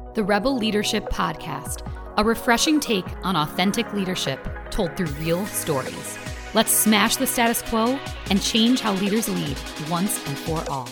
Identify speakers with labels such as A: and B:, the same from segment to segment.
A: The Rebel Leadership Podcast, a refreshing take on authentic leadership told through real stories. Let's smash the status quo and change how leaders lead once and for all.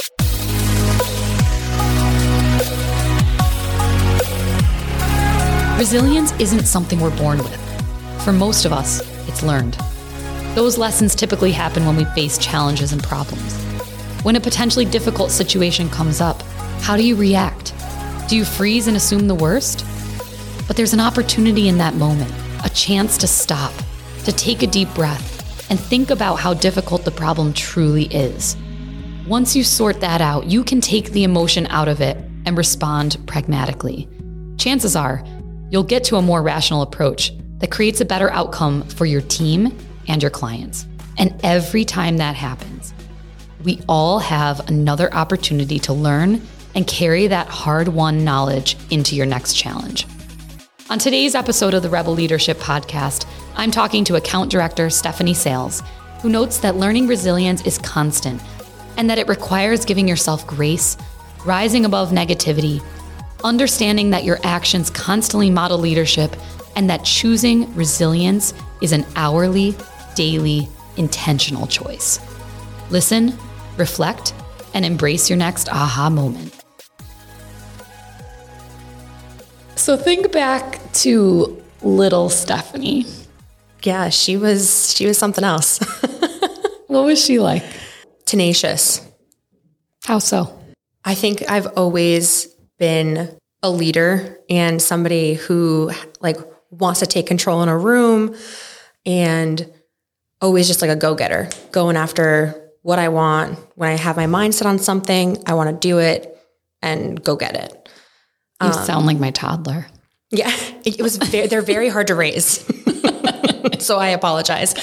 A: Resilience isn't something we're born with. For most of us, it's learned. Those lessons typically happen when we face challenges and problems. When a potentially difficult situation comes up, how do you react? Do you freeze and assume the worst? But there's an opportunity in that moment, a chance to stop, to take a deep breath, and think about how difficult the problem truly is. Once you sort that out, you can take the emotion out of it and respond pragmatically. Chances are, you'll get to a more rational approach that creates a better outcome for your team and your clients. And every time that happens, we all have another opportunity to learn and carry that hard-won knowledge into your next challenge. On today's episode of the Rebel Leadership Podcast, I'm talking to Account Director Stephanie Sales, who notes that learning resilience is constant and that it requires giving yourself grace, rising above negativity, understanding that your actions constantly model leadership, and that choosing resilience is an hourly, daily, intentional choice. Listen, reflect, and embrace your next aha moment. So think back to little Stephanie.
B: Yeah, she was something else.
A: What was she like?
B: Tenacious.
A: How so?
B: I think I've always been a leader and somebody who wants to take control in a room and always just like a go-getter, going after what I want. When I have my mind set on something, I want to do it and go get it.
A: You sound like my toddler.
B: Yeah, they're very hard to raise. So I apologize.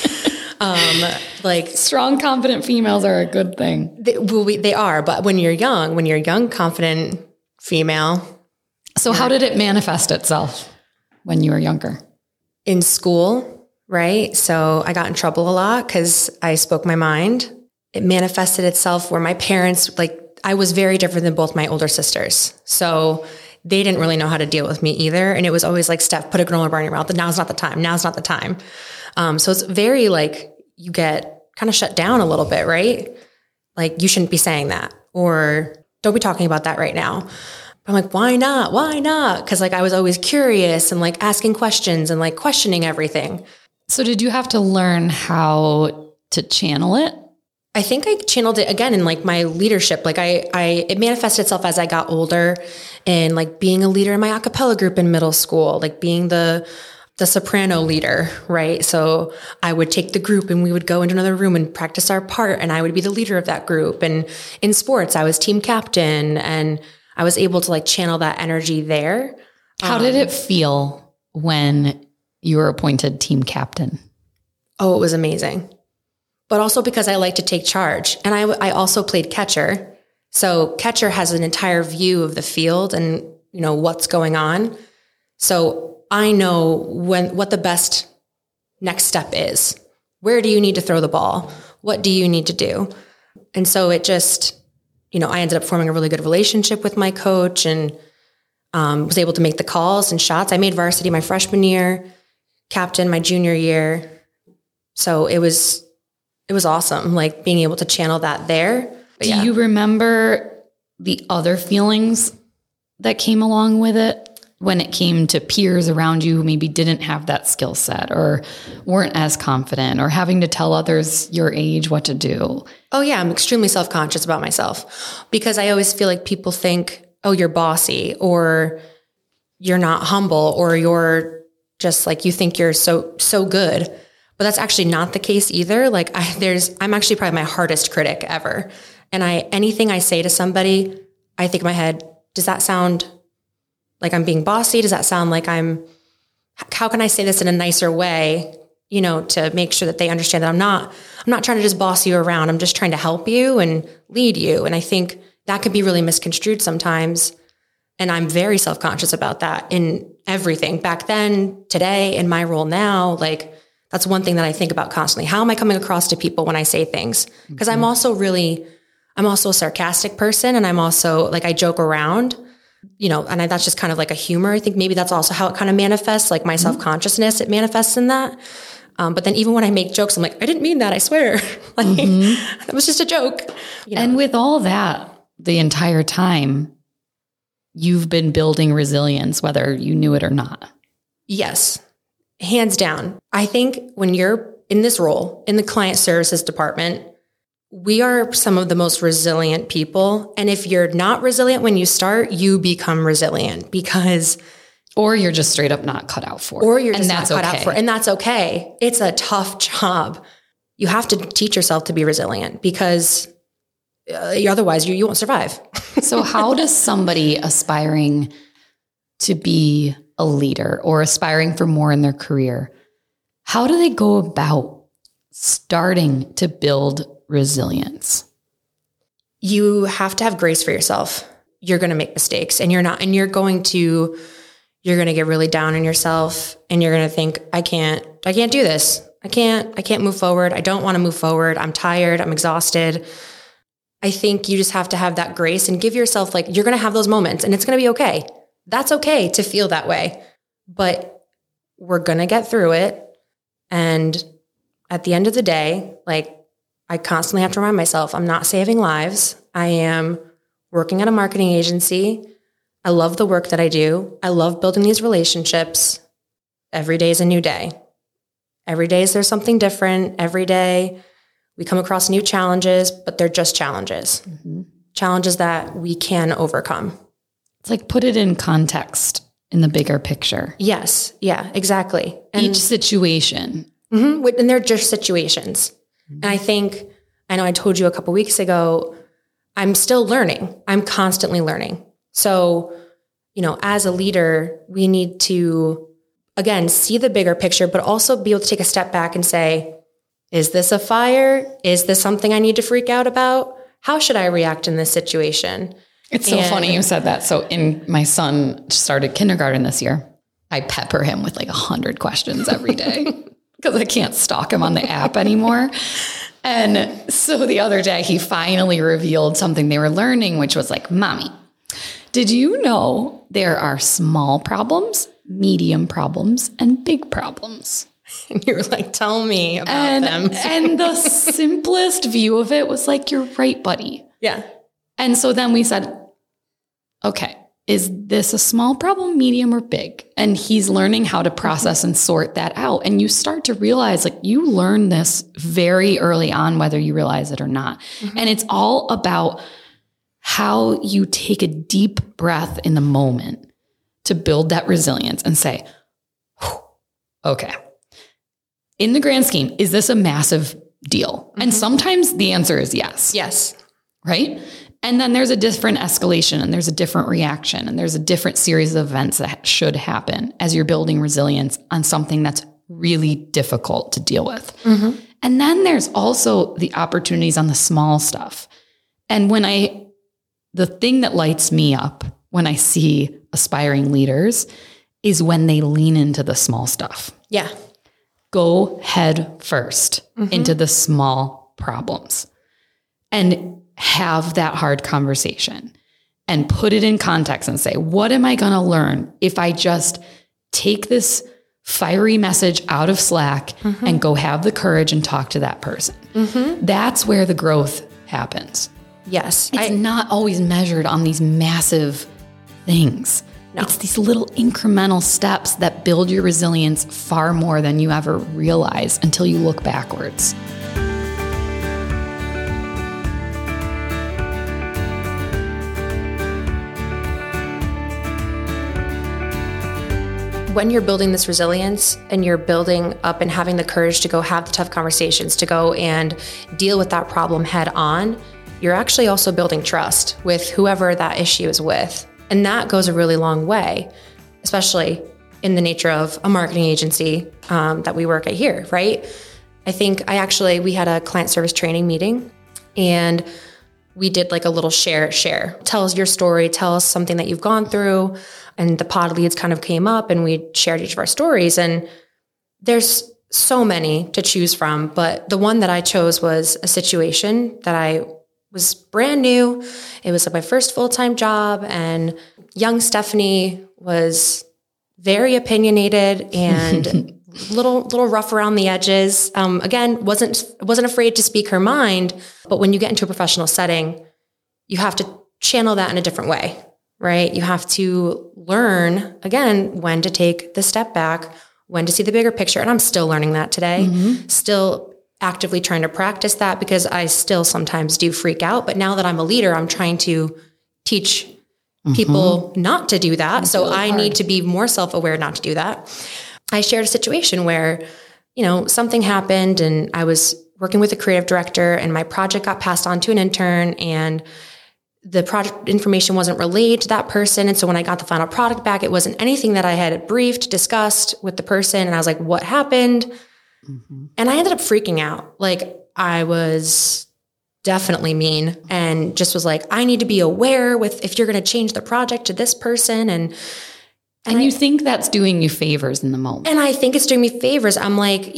A: Strong, confident females are a good thing.
B: They are, but when you're young, confident female.
A: So how did it manifest itself when you were younger?
B: In school, right? So I got in trouble a lot because I spoke my mind. It manifested itself where my parents, I was very different than both my older sisters. So they didn't really know how to deal with me either. And it was always like, Steph, put a granola bar in your mouth. Now's not the time. Now's not the time. So it's very you get kind of shut down a little bit, right? You shouldn't be saying that, or don't be talking about that right now. But I'm like, why not? Why not? Because I was always curious and asking questions and questioning everything.
A: So did you have to learn how to channel it?
B: I think I channeled it again in my leadership. It manifested itself as I got older and being a leader in my a cappella group in middle school, being the soprano leader, right? So I would take the group and we would go into another room and practice our part, and I would be the leader of that group. And in sports, I was team captain, and I was able to channel that energy there.
A: How did it feel when you were appointed team captain?
B: Oh, it was amazing. But also because I like to take charge. And I also played catcher. So catcher has an entire view of the field and, what's going on. So I know what the best next step is. Where do you need to throw the ball? What do you need to do? And so it just, I ended up forming a really good relationship with my coach and was able to make the calls and shots. I made varsity my freshman year, captain my junior year. So it was awesome, being able to channel that there. But
A: do you remember the other feelings that came along with it when it came to peers around you who maybe didn't have that skill set or weren't as confident or having to tell others your age what to do?
B: Oh yeah, I'm extremely self-conscious about myself because I always feel like people think, oh, you're bossy or you're not humble or you're just you think you're so good. But that's actually not the case either. I'm actually probably my hardest critic ever. And anything I say to somebody, I think in my head, does that sound like I'm being bossy? Does that sound like how can I say this in a nicer way, to make sure that they understand that I'm not trying to just boss you around. I'm just trying to help you and lead you. And I think that could be really misconstrued sometimes. And I'm very self-conscious about that in everything back then, today, in my role now, that's one thing that I think about constantly. How am I coming across to people when I say things? Because I'm also a sarcastic person, and I'm also I joke around. and that's just kind of like a humor. I think maybe that's also how it kind of manifests, like my self-consciousness, it manifests in that. But then even when I make jokes, I'm like, I didn't mean that, I swear. Like, that was just a joke.
A: And with all that, the entire time, you've been building resilience, whether you knew it or not.
B: Yes, hands down. I think when you're in this role, in the client services department, we are some of the most resilient people. And if you're not resilient when you start, you become resilient because...
A: Or you're just straight up not cut out for it.
B: Or you're just not cut out for it. And that's okay. It's a tough job. You have to teach yourself to be resilient because otherwise you won't survive.
A: So how does somebody aspiring to be a leader or aspiring for more in their career, how do they go about starting to build resilience?
B: You have to have grace for yourself. You're going to make mistakes and you're going to get really down on yourself and you're going to think, I can't do this. I can't move forward. I don't want to move forward. I'm tired. I'm exhausted. I think you just have to have that grace and give yourself, like, you're going to have those moments and it's going to be okay. That's okay to feel that way, but we're going to get through it. And at the end of the day, like, I constantly have to remind myself, I'm not saving lives. I am working at a marketing agency. I love the work that I do. I love building these relationships. Every day is a new day. Every day there's something different. Every day we come across new challenges, but they're just challenges. Challenges that we can overcome.
A: It's like put it in context in the bigger picture.
B: Yes. Yeah, exactly. And
A: each situation.
B: And they're just situations. And I know I told you a couple weeks ago, I'm still learning. I'm constantly learning. So, as a leader, we need to, again, see the bigger picture, but also be able to take a step back and say, is this a fire? Is this something I need to freak out about? How should I react in this situation?
A: It's so funny you said that. So my son started kindergarten this year. I pepper him with like 100 questions every day because I can't stalk him on the app anymore. And so the other day he finally revealed something they were learning, which was like, Mommy, did you know there are small problems, medium problems, and big problems?
B: And you were like, tell me about them.
A: And the simplest view of it was like, you're right, buddy.
B: Yeah.
A: And so then we said, okay, is this a small problem, medium, or big? And he's learning how to process and sort that out. And you start to realize, like, you learn this very early on, whether you realize it or not. And it's all about how you take a deep breath in the moment to build that resilience and say, okay, in the grand scheme, is this a massive deal? And sometimes the answer is yes.
B: Yes.
A: Right? And then there's a different escalation and there's a different reaction and there's a different series of events that should happen as you're building resilience on something that's really difficult to deal with. And then there's also the opportunities on the small stuff. And the thing that lights me up when I see aspiring leaders is when they lean into the small stuff.
B: Yeah.
A: Go head first into the small problems and have that hard conversation and put it in context and say, what am I going to learn if I just take this fiery message out of Slack and go have the courage and talk to that person? That's where the growth happens.
B: Yes.
A: It's not always measured on these massive things. No. It's these little incremental steps that build your resilience far more than you ever realize until you look backwards.
B: When you're building this resilience and you're building up and having the courage to go have the tough conversations, to go and deal with that problem head on, you're actually also building trust with whoever that issue is with. And that goes a really long way, especially in the nature of a marketing agency that we work at here, right? I think we had a client service training meeting and we did like a little share. Tell us your story, tell us something that you've gone through. And the pod leads kind of came up and we shared each of our stories. And there's so many to choose from, but the one that I chose was a situation that I was brand new. It was my first full-time job, and young Stephanie was very opinionated and little rough around the edges. Again, wasn't afraid to speak her mind, but when you get into a professional setting, you have to channel that in a different way, right? You have to learn, again, when to take the step back, when to see the bigger picture. And I'm still learning that today, still actively trying to practice that, because I still sometimes do freak out. But now that I'm a leader, I'm trying to teach people not to do that. So really I need to be more self-aware not to do that. I shared a situation where, something happened, and I was working with a creative director, and my project got passed on to an intern, and the project information wasn't relayed to that person. And so when I got the final product back, it wasn't anything that I had briefed, discussed with the person. And I was like, what happened? And I ended up freaking out. Like, I was definitely mean, and just was like, I need to be aware if you're going to change the project to this person. And
A: you think that's doing you favors in the moment.
B: And I think it's doing me favors. I'm like,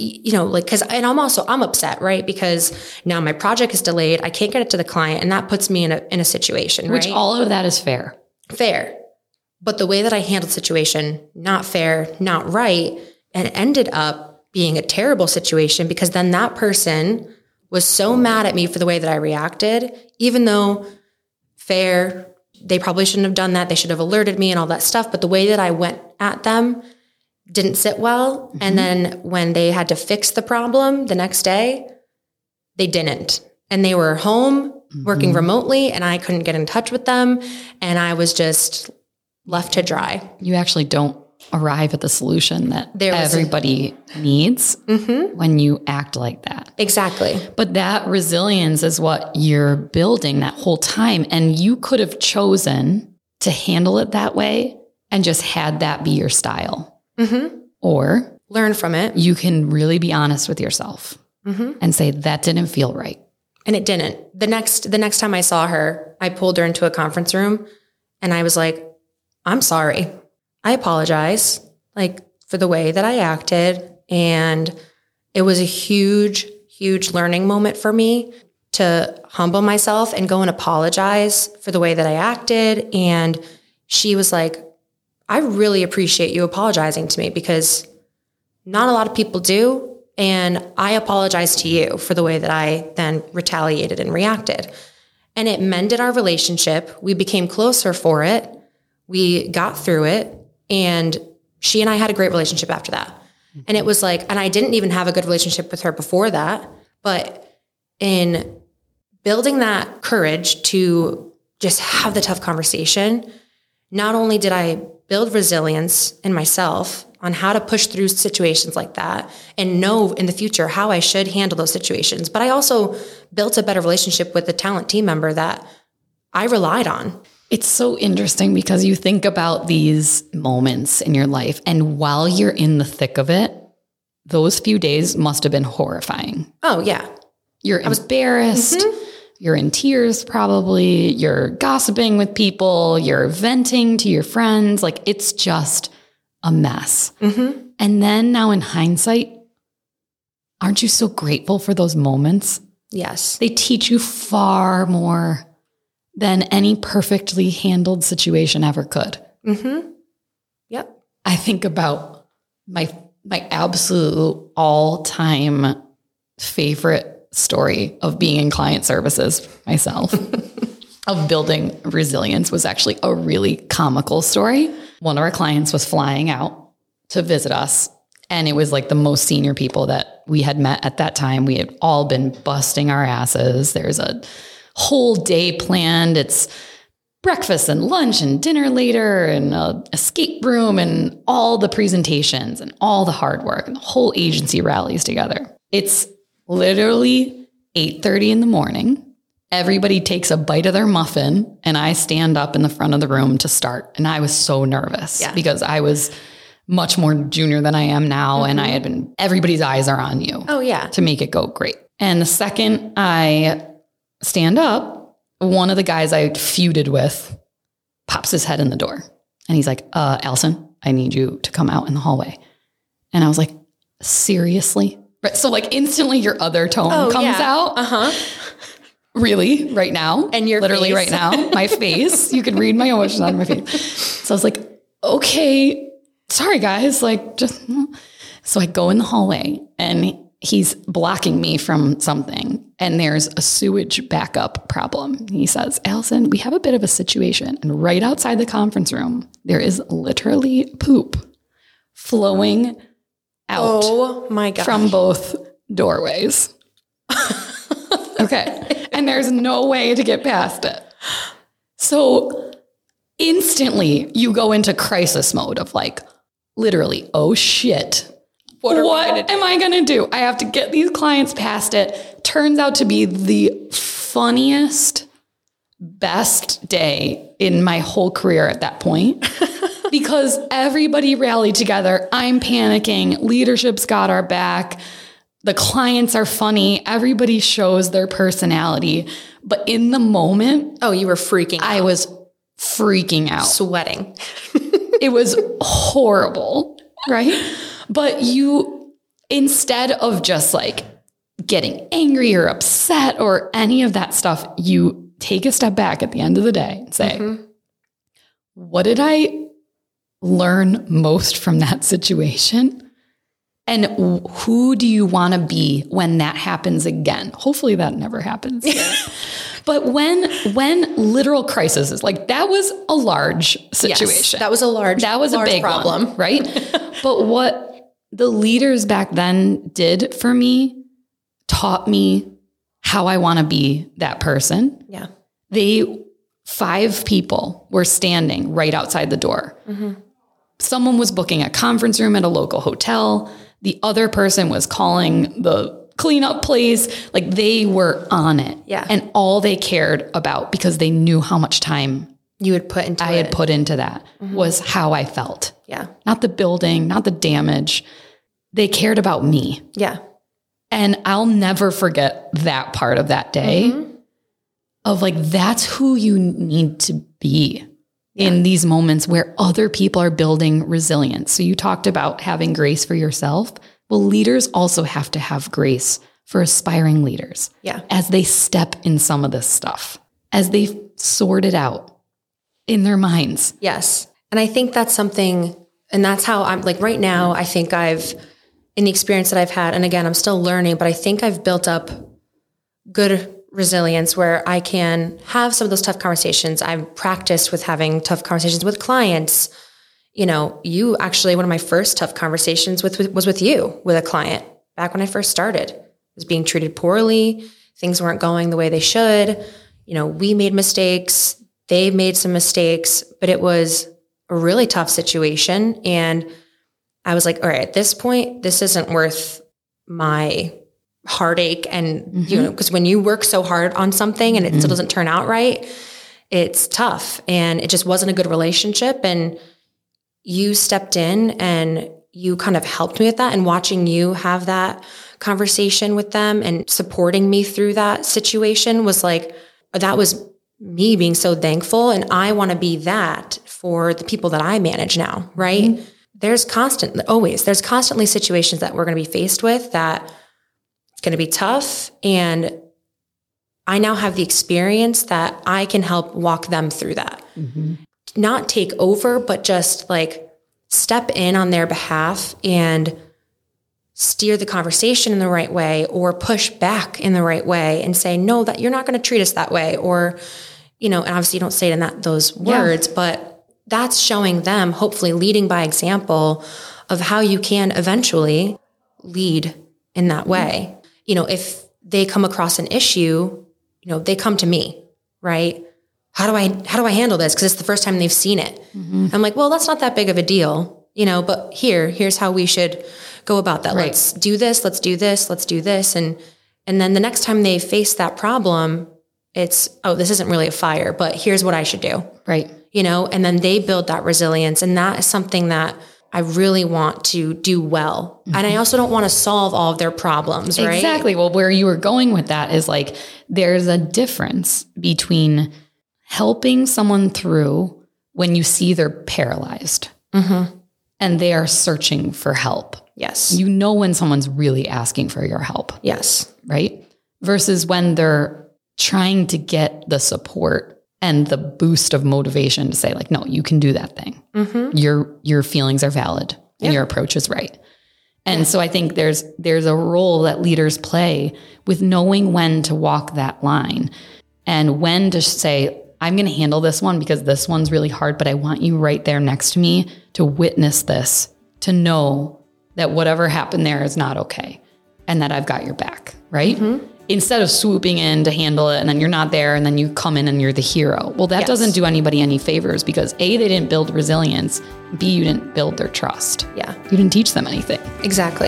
B: I'm upset, right? Because now my project is delayed. I can't get it to the client, and that puts me in a situation, right?
A: Which all of that is fair.
B: Fair. But the way that I handled the situation, not fair, not right, and it ended up being a terrible situation, because then that person was so mad at me for the way that I reacted, even though fair, they probably shouldn't have done that. They should have alerted me and all that stuff. But the way that I went at them didn't sit well. And then when they had to fix the problem the next day, they didn't. And they were home working remotely, and I couldn't get in touch with them. And I was just left to dry.
A: You actually don't arrive at the solution that everybody needs when you act like that.
B: Exactly.
A: But that resilience is what you're building that whole time. And you could have chosen to handle it that way and just had that be your style. Or
B: learn from it.
A: You can really be honest with yourself and say, that didn't feel right.
B: And it didn't. The next time I saw her, I pulled her into a conference room, and I was like, I'm sorry. I apologize, for the way that I acted. And it was a huge, huge learning moment for me to humble myself and go and apologize for the way that I acted. And she was like, I really appreciate you apologizing to me, because not a lot of people do. And I apologize to you for the way that I then retaliated and reacted. And it mended our relationship. We became closer for it. We got through it. And she and I had a great relationship after that. And it was and I didn't even have a good relationship with her before that. But in building that courage to just have the tough conversation, not only did I build resilience in myself on how to push through situations like that and know in the future how I should handle those situations, but I also built a better relationship with the talent team member that I relied on.
A: It's so interesting, because you think about these moments in your life, and while you're in the thick of it, those few days must have been horrifying.
B: Oh, yeah.
A: You're embarrassed. You're in tears, probably. You're gossiping with people. You're venting to your friends. It's just a mess. And then now in hindsight, aren't you so grateful for those moments?
B: Yes.
A: They teach you far more than any perfectly handled situation ever could.
B: Yep.
A: I think about my absolute all-time favorite story of being in client services myself, of building resilience, was actually a really comical story. One of our clients was flying out to visit us, and it was the most senior people that we had met at that time. We had all been busting our asses. There's a whole day planned. It's breakfast and lunch and dinner later, and an escape room, and all the presentations and all the hard work, and the whole agency rallies together. It's literally 8:30 in the morning. Everybody takes a bite of their muffin, and I stand up in the front of the room to start. And I was so nervous because I was much more junior than I am now. And everybody's eyes are on you.
B: Oh yeah.
A: To make it go great. And the second I stand up, one of the guys I feuded with pops his head in the door, and he's like, Allison, I need you to come out in the hallway. And I was like, seriously? Right. So instantly your other tone comes out. really right now.
B: And your
A: literally
B: face.
A: right now, my face, you can read my emotions on my face. So I was like, okay, sorry guys. Like so I go in the hallway and he's blocking me from something and there's a sewage backup problem. He says, Allison, we have a bit of a situation. And right outside the conference room, there is literally poop flowing out
B: Oh my God.
A: from both doorways. Okay. And there's no way to get past it. So instantly you go into crisis mode of like, literally, oh shit. What am I going to do? I have to get these clients past it. Turns out to be the funniest, best day in my whole career at that point because everybody rallied together. I'm panicking. Leadership's got our back. The clients are funny. Everybody shows their personality. But in the moment,
B: Oh, you were freaking out.
A: I was freaking out.
B: Sweating.
A: It was horrible, right? But you, instead of just like getting angry or upset or any of that stuff, you take a step back at the end of the day and say, what did I learn most from that situation? And who do you want to be when that happens again? Hopefully that never happens again. But when literal crisis is like, that was a large situation.
B: Yes, that was a big
A: problem,
B: one.
A: right? But what the leaders back then did for me taught me how I want to be that person.
B: Yeah.
A: 5 people were standing right outside the door. Someone was booking a conference room at a local hotel. The other person was calling the cleanup place. Like they were on it.
B: Yeah.
A: And all they cared about, because they knew how much time
B: You had put into
A: I had put into that, was how I felt.
B: Yeah.
A: Not the building, not the damage. They cared about me.
B: Yeah.
A: And I'll never forget that part of that day of like, that's who you need to be in these moments where other people are building resilience. So you talked about having grace for yourself. Well, leaders also have to have grace for aspiring leaders.
B: Yeah.
A: As they step in some of this stuff, as they sort it out in their minds.
B: Yes. And I think that's something, and that's how I'm like right now, I think in the experience that I've had, and again, I'm still learning, but I think I've built up good resilience where I can have some of those tough conversations. I've practiced with having tough conversations with clients. You know, you actually, one of my first tough conversations was with you, with a client back when I first started. I was being treated poorly. Things weren't going the way they should. You know, we made mistakes. They made some mistakes, but it was a really tough situation. And I was like, all right, at this point, this isn't worth my heartache. And, you know, because when you work so hard on something and it still doesn't turn out right, it's tough. And it just wasn't a good relationship. And you stepped in and you kind of helped me with that, and watching you have that conversation with them and supporting me through that situation was like, that was me being so thankful. And I want to be that for the people that I manage now, right? There's constantly situations that we're going to be faced with that it's going to be tough. And I now have the experience that I can help walk them through that. Not take over, but just like step in on their behalf and steer the conversation in the right way, or push back in the right way and say, no, that you're not going to treat us that way. Or, you know, and obviously you don't say it in those words, but that's showing them, hopefully leading by example of how you can eventually lead in that way. You know, if they come across an issue, you know, they come to me, right? How do I handle this? Because it's the first time they've seen it. I'm like, well, that's not that big of a deal, you know, but here's how we should go about that. Right. Let's do this. Let's do this. Let's do this. And then the next time they face that problem, it's, oh, this isn't really a fire, but here's what I should do.
A: Right.
B: You know, and then they build that resilience. And that is something that I really want to do well. And I also don't want to solve all of their problems, right?
A: Exactly. Well, where you were going with that is like, there's a difference between helping someone through when you see they're paralyzed and they are searching for help.
B: Yes.
A: You know when someone's really asking for your help.
B: Yes.
A: Right? Versus when they're trying to get the support and the boost of motivation to say like, no, you can do that thing. Your feelings are valid and your approach is right. And so I think there's a role that leaders play with knowing when to walk that line and when to say, I'm going to handle this one because this one's really hard, but I want you right there next to me to witness this, to know that whatever happened there is not okay and that I've got your back, right? Instead of swooping in to handle it and then you're not there and then you come in and you're the hero. Well, that doesn't do anybody any favors because A, they didn't build resilience. B, you didn't build their trust.
B: Yeah.
A: You didn't teach them anything.
B: Exactly.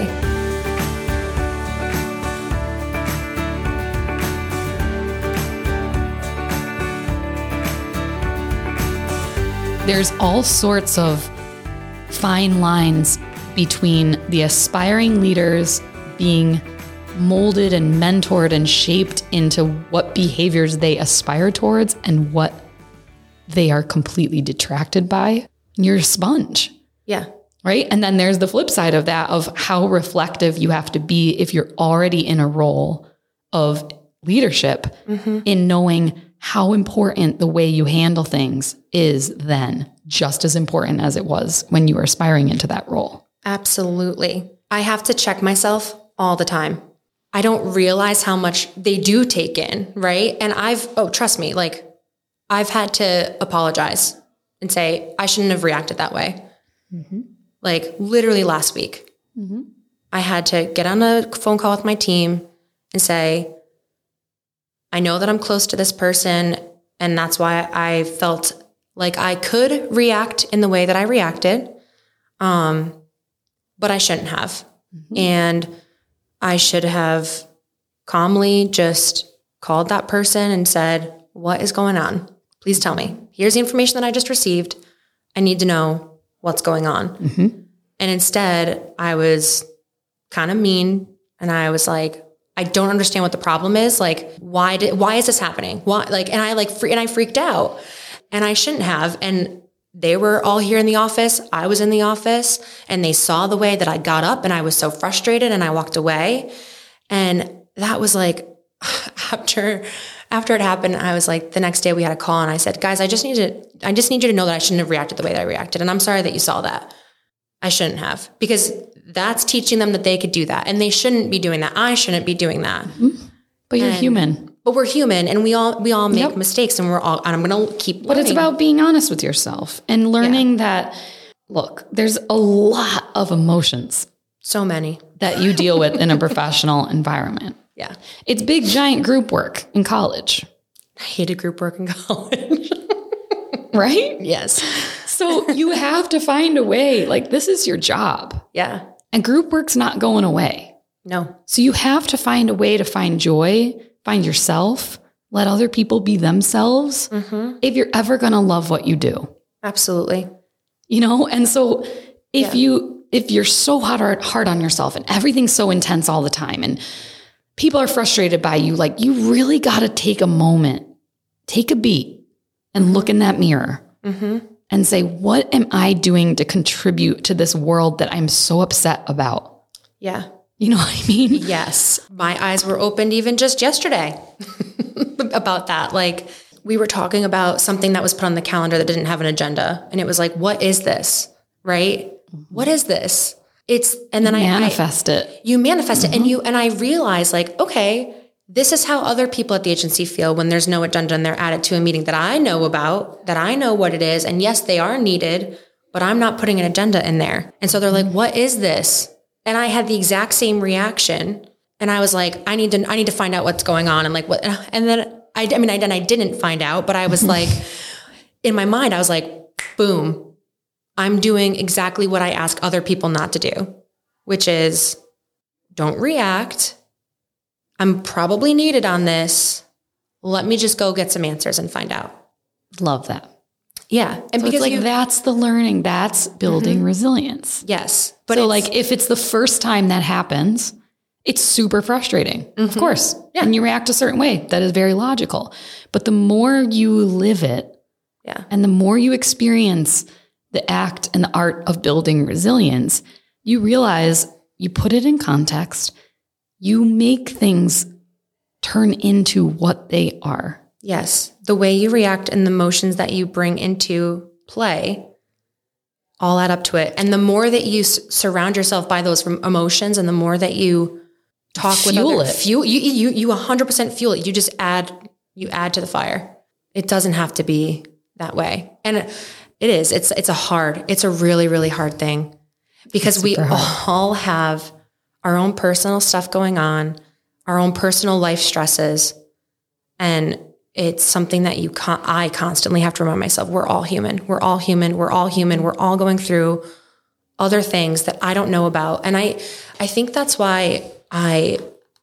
A: There's all sorts of fine lines between the aspiring leaders being molded and mentored and shaped into what behaviors they aspire towards and what they are completely detracted by. You're a sponge.
B: Yeah.
A: Right? And then there's the flip side of that, of how reflective you have to be if you're already in a role of leadership in knowing how important the way you handle things is then just as important as it was when you were aspiring into that role.
B: Absolutely. I have to check myself all the time. I don't realize how much they do take in, right? And trust me, like I've had to apologize and say, I shouldn't have reacted that way. Like literally last week, I had to get on a phone call with my team and say, I know that I'm close to this person and that's why I felt like I could react in the way that I reacted. But I shouldn't have. And I should have calmly just called that person and said, what is going on? Please tell me. Here's the information that I just received. I need to know what's going on. And instead, I was kind of mean. And I was like, I don't understand what the problem is. Like, why is this happening? Why? Like, and I freaked out and I shouldn't have. And they were all here in the office. I was in the office and they saw the way that I got up and I was so frustrated and I walked away. And that was like, after it happened, I was like, the next day we had a call and I said, guys, I just need you to know that I shouldn't have reacted the way that I reacted. And I'm sorry that you saw that. I shouldn't have, because that's teaching them that they could do that and they shouldn't be doing that. I shouldn't be doing that.
A: But you're human.
B: But we're human and we all make mistakes and I'm going to keep learning.
A: But it's about being honest with yourself and learning that, look, there's a lot of emotions.
B: So many.
A: That you deal with in a professional environment.
B: Yeah.
A: It's big, giant group work in college.
B: I hated group work in college.
A: Right?
B: Yes.
A: So you have to find a way, like this is your job.
B: Yeah.
A: And group work's not going away.
B: No.
A: So you have to find a way to find joy, find yourself, let other people be themselves if you're ever going to love what you do.
B: Absolutely.
A: You know, and so if you're so hard on yourself and everything's so intense all the time and people are frustrated by you, like you really got to take a moment, take a beat and look in that mirror and say, what am I doing to contribute to this world that I'm so upset about?
B: Yeah.
A: You know what I mean?
B: Yes. My eyes were opened even just yesterday about that. Like we were talking about something that was put on the calendar that didn't have an agenda. And it was like, what is this? Right? What is this? And then
A: you manifest it.
B: You manifest it. And I realized like, okay, this is how other people at the agency feel when there's no agenda and they're added to a meeting that I know about, that I know what it is. And yes, they are needed, but I'm not putting an agenda in there. And so they're like, what is this? And I had the exact same reaction. And I was like, I need to find out what's going on. And like, what? And then I didn't find out, but I was like, in my mind, I was like, boom, I'm doing exactly what I ask other people not to do, which is don't react. I'm probably needed on this. Let me just go get some answers and find out.
A: Love that.
B: Yeah. And
A: so because that's the learning, that's building resilience.
B: Yes.
A: But so like if it's the first time that happens, it's super frustrating. Of course. Yeah. And you react a certain way. That is very logical. But the more you live it, and the more you experience the act and the art of building resilience, you realize you put it in context, you make things turn into what they are.
B: Yes. The way you react and the emotions that you bring into play all add up to it. And the more that you surround yourself by those emotions and the more that you talk
A: Fuel
B: with
A: it.
B: you 100% fuel it. You just add to the fire. It doesn't have to be that way. And it is. It's a really, really hard thing because we all have our own personal stuff going on, our own personal life stresses. And it's something that I constantly have to remind myself, we're all human. We're all human. We're all human. We're all going through other things that I don't know about. And I think that's why I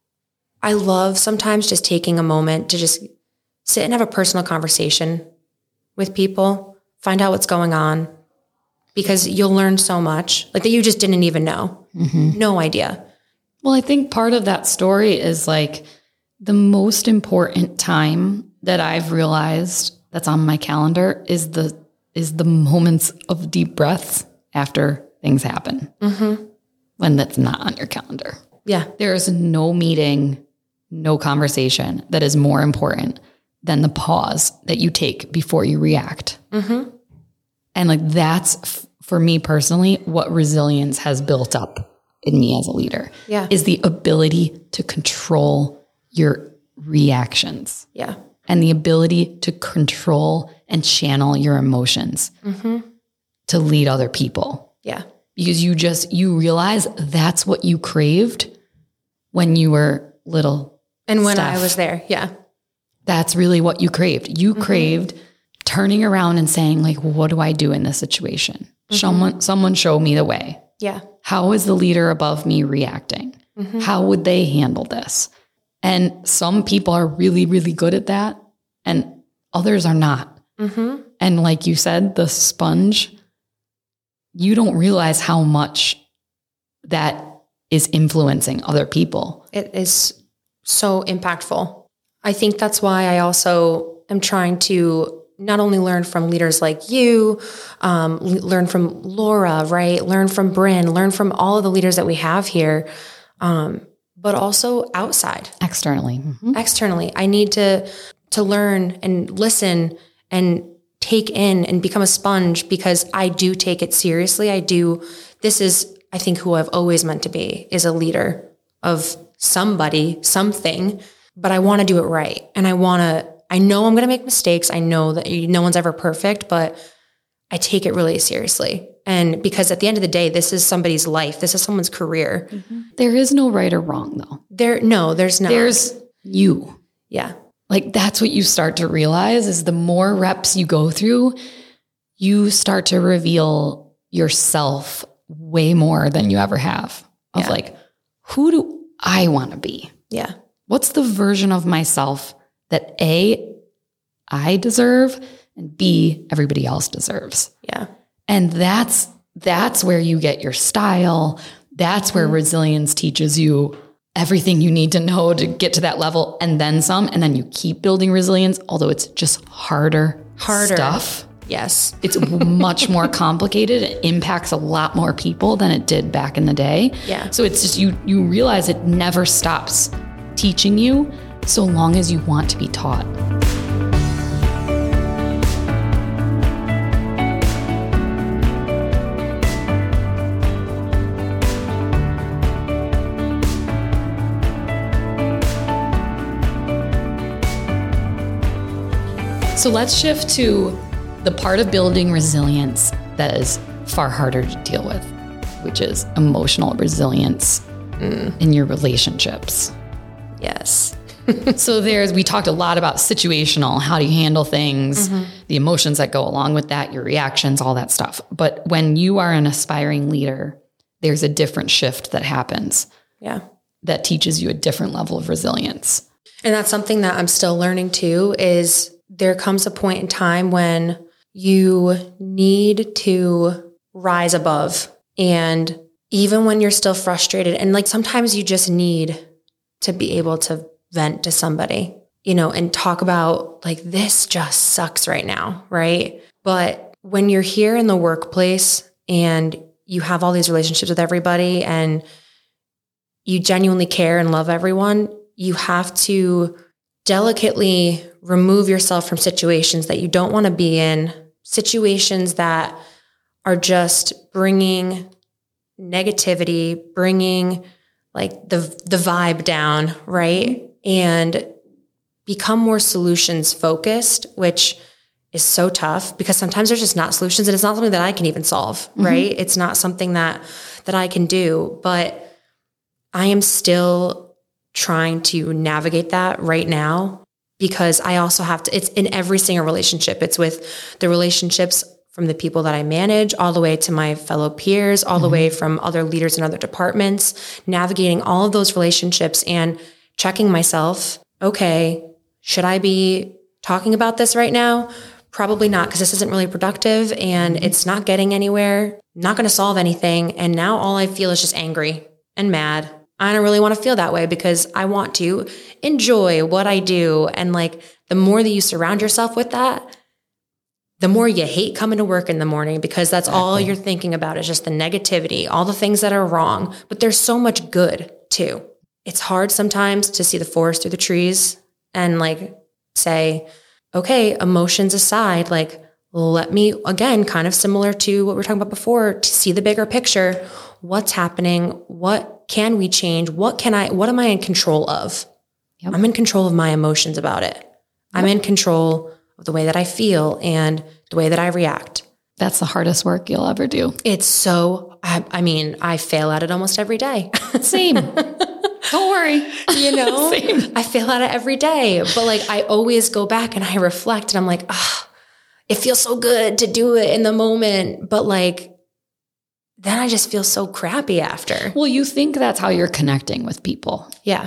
B: love sometimes just taking a moment to just sit and have a personal conversation with people, find out what's going on, because you'll learn so much like that you just didn't even know. Mm-hmm. No idea.
A: Well, I think part of that story is like the most important time that I've realized that's on my calendar is the moments of deep breaths after things happen. Mm-hmm. When that's not on your calendar.
B: Yeah.
A: There is no meeting, no conversation that is more important than the pause that you take before you react. Mm-hmm. And like that's, for me personally, what resilience has built up in me as a leader.
B: Yeah.
A: Is the ability to control your reactions.
B: Yeah.
A: And the ability to control and channel your emotions to lead other people.
B: Yeah.
A: Because you realize that's what you craved when you were little.
B: And when
A: Steph.
B: I was there. Yeah.
A: That's really what you craved. You craved turning around and saying like, what do I do in this situation? Someone show me the way.
B: Yeah.
A: How is the leader above me reacting? How would they handle this? And some people are really, really good at that and others are not. Mm-hmm. And like you said, the sponge, you don't realize how much that is influencing other people.
B: It is so impactful. I think that's why I also am trying to not only learn from leaders like you, learn from Laura, right? Learn from Bryn, learn from all of the leaders that we have here, but also outside.
A: Externally. Mm-hmm.
B: Externally. I need to learn and listen and take in and become a sponge because I do take it seriously. This is, I think, who I've always meant to be, is a leader of somebody, something, but I want to do it right. And I know I'm going to make mistakes. I know that no one's ever perfect, but I take it really seriously. And because at the end of the day, this is somebody's life. This is someone's career.
A: Mm-hmm. There is no right or wrong though.
B: There's not.
A: There's you.
B: Yeah.
A: Like that's what you start to realize is the more reps you go through, you start to reveal yourself way more than you ever have of like, who do I want to be?
B: Yeah.
A: What's the version of myself that A, I deserve and B, everybody else deserves?
B: Yeah.
A: And that's where you get your style. That's where resilience teaches you everything you need to know to get to that level and then some. And then you keep building resilience, although it's just harder stuff.
B: Yes.
A: It's much more complicated. It impacts a lot more people than it did back in the day.
B: Yeah.
A: So it's just, you realize it never stops teaching you so long as you want to be taught. So let's shift to the part of building resilience that is far harder to deal with, which is emotional resilience in your relationships.
B: Yes.
A: So we talked a lot about situational, how do you handle things, the emotions that go along with that, your reactions, all that stuff. But when you are an aspiring leader, there's a different shift that happens.
B: Yeah.
A: That teaches you a different level of resilience.
B: And that's something that I'm still learning too, is there comes a point in time when you need to rise above. And even when you're still frustrated, and like sometimes you just need to be able to vent to somebody, and talk about like, this just sucks right now, right? But when you're here in the workplace and you have all these relationships with everybody and you genuinely care and love everyone, you have to delicately remove yourself from situations that you don't want to be in, situations that are just bringing negativity, bringing like the vibe down, right? And become more solutions focused, which is so tough because sometimes there's just not solutions and it's not something that I can even solve, right? It's not something that I can do, but I am still trying to navigate that right now because I also have to, it's in every single relationship. It's with the relationships from the people that I manage all the way to my fellow peers, all the way from other leaders in other departments, navigating all of those relationships and checking myself. Okay, should I be talking about this right now? Probably not, because this isn't really productive and it's not getting anywhere, not going to solve anything. And now all I feel is just angry and mad. I don't really want to feel that way because I want to enjoy what I do. And like the more that you surround yourself with that, the more you hate coming to work in the morning because that's all you're thinking about is just the negativity, all the things that are wrong. But there's so much good too. It's hard sometimes to see the forest through the trees and like say, okay, emotions aside, like let me, again, kind of similar to what we were talking about before, to see the bigger picture. What's happening? What can we change? What am I in control of? Yep. I'm in control of my emotions about it. Yep. I'm in control of the way that I feel and the way that I react.
A: That's the hardest work you'll ever do.
B: It's so, I fail at it almost every day.
A: Same. Don't worry.
B: You know, I fail at it every day, but like I always go back and I reflect and I'm like, it feels so good to do it in the moment. But like, then I just feel so crappy after.
A: Well, you think that's how you're connecting with people.
B: Yeah.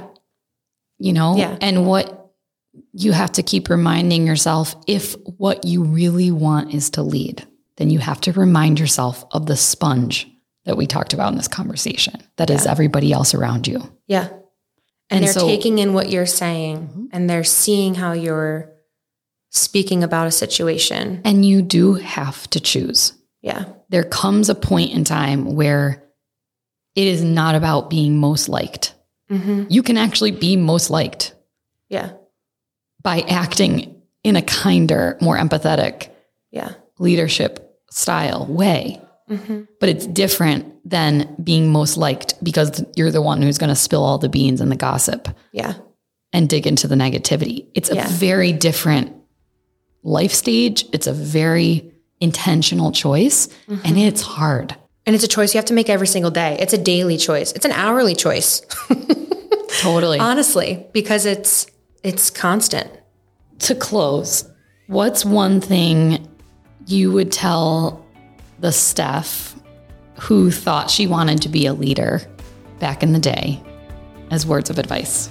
A: You know?
B: Yeah.
A: And what you have to keep reminding yourself, if what you really want is to lead, then you have to remind yourself of the sponge that we talked about in this conversation. That is everybody else around you.
B: Yeah. And they're taking in what you're saying and they're seeing how you're speaking about a situation.
A: And you do have to choose.
B: Yeah.
A: There comes a point in time where it is not about being most liked. You can actually be most liked.
B: Yeah.
A: By acting in a kinder, more empathetic leadership style way. But it's different than being most liked because you're the one who's going to spill all the beans and the gossip and dig into the negativity. It's a very different life stage. It's a very intentional choice and it's hard.
B: And it's a choice you have to make every single day. It's a daily choice. It's an hourly choice.
A: Totally.
B: Honestly, because it's constant.
A: To close, what's one thing you would tell the Steph who thought she wanted to be a leader back in the day as words of advice?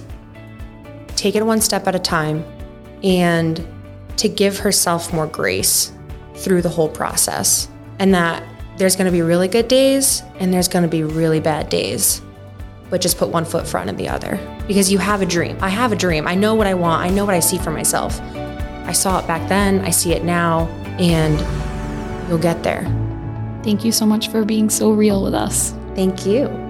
B: Take it one step at a time and to give herself more grace through the whole process. And that there's going to be really good days and there's going to be really bad days. But just put one foot in front of the other because you have a dream. I have a dream. I know what I want. I know what I see for myself. I saw it back then. I see it now and you'll get there.
A: Thank you so much for being so real with us.
B: Thank you.